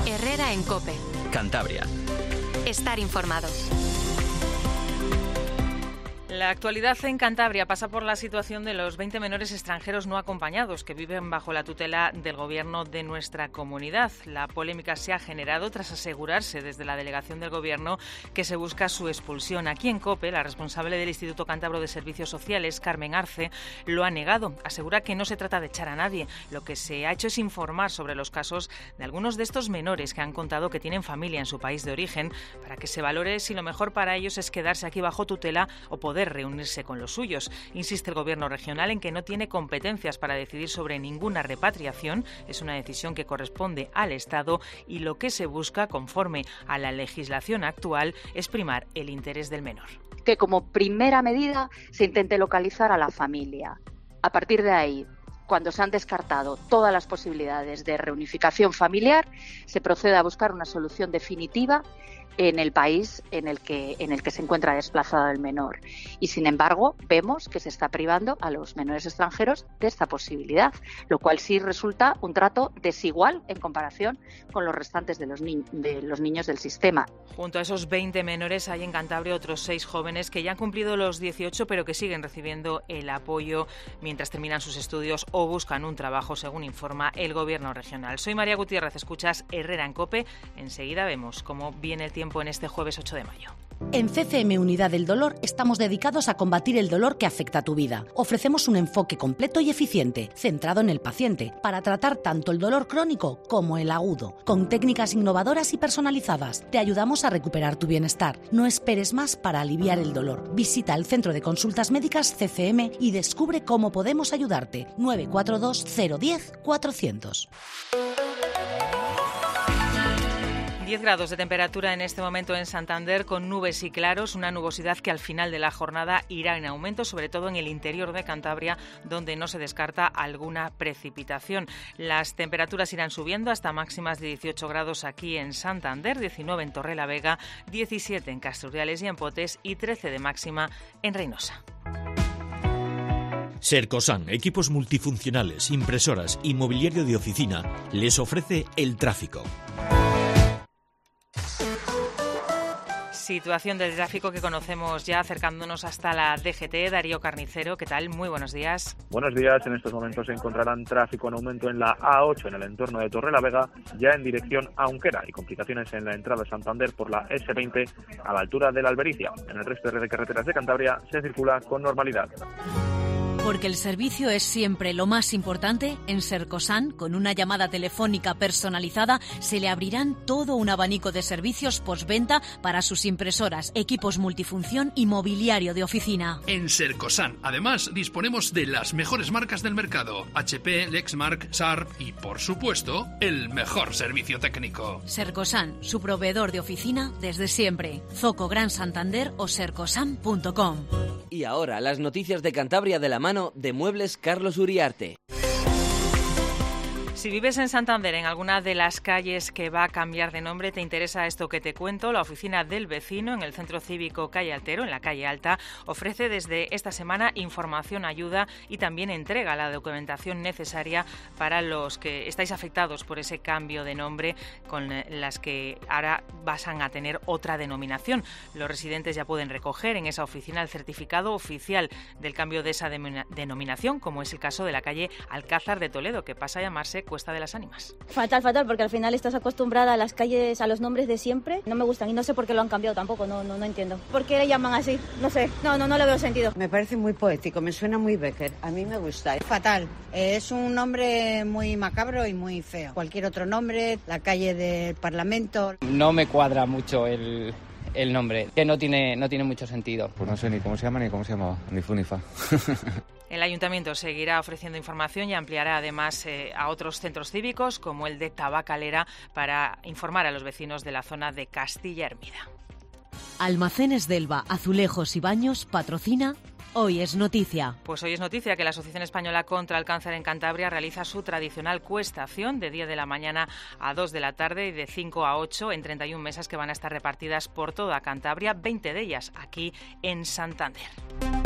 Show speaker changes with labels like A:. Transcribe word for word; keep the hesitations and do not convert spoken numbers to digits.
A: Herrera en COPE.
B: Cantabria.
A: Estar informado.
C: La actualidad en Cantabria pasa por la situación de los veinte menores extranjeros no acompañados que viven bajo la tutela del gobierno de nuestra comunidad. La polémica se ha generado tras asegurarse desde la delegación del gobierno que se busca su expulsión. Aquí en COPE, la responsable del Instituto Cántabro de Servicios Sociales, Carmen Arce, lo ha negado. Asegura que no se trata de echar a nadie. Lo que se ha hecho es informar sobre los casos de algunos de estos menores que han contado que tienen familia en su país de origen para que se valore si lo mejor para ellos es quedarse aquí bajo tutela o poder reunirse con los suyos. Insiste el gobierno regional en que no tiene competencias para decidir sobre ninguna repatriación. Es una decisión que corresponde al Estado y lo que se busca, conforme a la legislación actual, es primar el interés del menor.
D: Que como primera medida se intente localizar a la familia. A partir de ahí, cuando se han descartado todas las posibilidades de reunificación familiar, se procede a buscar una solución definitiva en el país en el que en el que se encuentra desplazado el menor. Y sin embargo, vemos que se está privando a los menores extranjeros de esta posibilidad, lo cual sí resulta un trato desigual en comparación con los restantes de los, ni- de los niños del sistema.
C: Junto a esos veinte menores hay en Cantabria otros seis jóvenes que ya han cumplido los dieciocho, pero que siguen recibiendo el apoyo mientras terminan sus estudios o buscan un trabajo, según informa el gobierno regional. Soy María Gutiérrez, escuchas Herrera en COPE. Enseguida vemos cómo viene el tiempo en este jueves ocho de mayo.
E: En C C M Unidad del Dolor estamos dedicados a combatir el dolor que afecta a tu vida. Ofrecemos un enfoque completo y eficiente, centrado en el paciente, para tratar tanto el dolor crónico como el agudo. Con técnicas innovadoras y personalizadas, te ayudamos a recuperar tu bienestar. No esperes más para aliviar el dolor. Visita el Centro de Consultas Médicas C C M y descubre cómo podemos ayudarte. nueve cuatro dos cero uno cero cuatrocientos.
C: diez grados de temperatura en este momento en Santander, con nubes y claros, una nubosidad que al final de la jornada irá en aumento, sobre todo en el interior de Cantabria, donde no se descarta alguna precipitación. Las temperaturas irán subiendo hasta máximas de dieciocho grados aquí en Santander, diecinueve en Torrelavega, diecisiete en Castruriales y en Potes y trece de máxima en Reynosa.
F: Sercosan, equipos multifuncionales, impresoras y mobiliario de oficina, les ofrece el tráfico.
C: Situación del tráfico que conocemos ya acercándonos hasta la D G T. Darío Carnicero, ¿qué tal? Muy buenos días.
G: Buenos días. En estos momentos se encontrarán tráfico en aumento en la A ocho en el entorno de Torrelavega, ya en dirección a Unquera, y complicaciones en la entrada a Santander por la S veinte a la altura de la Albericia. En el resto de carreteras de Cantabria se circula con normalidad.
H: Porque el servicio es siempre lo más importante, en Sercosan, con una llamada telefónica personalizada, se le abrirán todo un abanico de servicios postventa para sus impresoras, equipos multifunción y mobiliario de oficina.
I: En Sercosan, además, disponemos de las mejores marcas del mercado: H P, Lexmark, Sharp y, por supuesto, el mejor servicio técnico.
H: Sercosan, su proveedor de oficina desde siempre. Zoco Gran Santander o sercosan punto com.
J: Y ahora, las noticias de Cantabria de la mano de Muebles Carlos Uriarte.
C: Si vives en Santander, en alguna de las calles que va a cambiar de nombre, te interesa esto que te cuento. La oficina del vecino en el Centro Cívico Calle Altero, en la calle Alta, ofrece desde esta semana información, ayuda y también entrega la documentación necesaria para los que estáis afectados por ese cambio de nombre, con las que ahora pasan a tener otra denominación. Los residentes ya pueden recoger en esa oficina el certificado oficial del cambio de esa denominación, como es el caso de la calle Alcázar de Toledo, que pasa a llamarse Cuesta de las Ánimas.
K: Fatal, fatal, porque al final estás acostumbrada a las calles, a los nombres de siempre. No me gustan y no sé por qué lo han cambiado tampoco, no, no, no entiendo. ¿Por qué le llaman así? No sé, no, no, no le veo sentido.
L: Me parece muy poético, me suena muy Becker, a mí me gusta.
M: Fatal, es un nombre muy macabro y muy feo. Cualquier otro nombre, la calle del Parlamento.
N: No me cuadra mucho el... el nombre, que no tiene, no tiene mucho sentido.
O: Pues no sé ni cómo se llama ni cómo se llamaba, ni fu ni fa.
C: El Ayuntamiento seguirá ofreciendo información y ampliará además eh, a otros centros cívicos, como el de Tabacalera, para informar a los vecinos de la zona de Castilla Hermida.
H: Almacenes Delva, Azulejos y Baños patrocina Hoy es Noticia.
C: Pues hoy es noticia que la Asociación Española contra el Cáncer en Cantabria realiza su tradicional cuestación de diez de la mañana a dos de la tarde y de cinco a ocho en treinta y una mesas que van a estar repartidas por toda Cantabria, veinte de ellas aquí en Santander.